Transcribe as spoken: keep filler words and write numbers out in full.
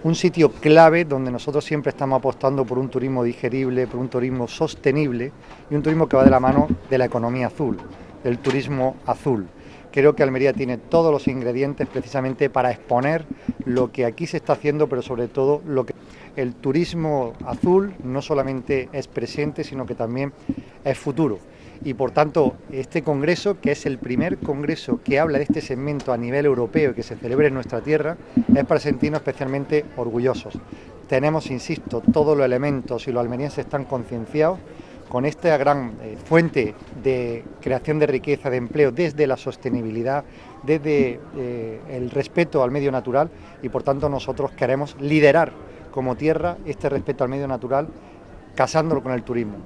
un sitio clave donde nosotros siempre estamos apostando por un turismo digerible, por un turismo sostenible y un turismo que va de la mano de la economía azul, del turismo azul. Creo que Almería tiene todos los ingredientes precisamente para exponer lo que aquí se está haciendo, pero sobre todo lo que el turismo azul no solamente es presente, sino que también es futuro. Y por tanto, este congreso, que es el primer congreso que habla de este segmento a nivel europeo y que se celebra en nuestra tierra, es para sentirnos especialmente orgullosos. Tenemos, insisto, todos los elementos y los almerienses están concienciados con esta gran eh, fuente de creación de riqueza, de empleo, desde la sostenibilidad, desde eh, el respeto al medio natural, y por tanto nosotros queremos liderar como tierra este respeto al medio natural, casándolo con el turismo.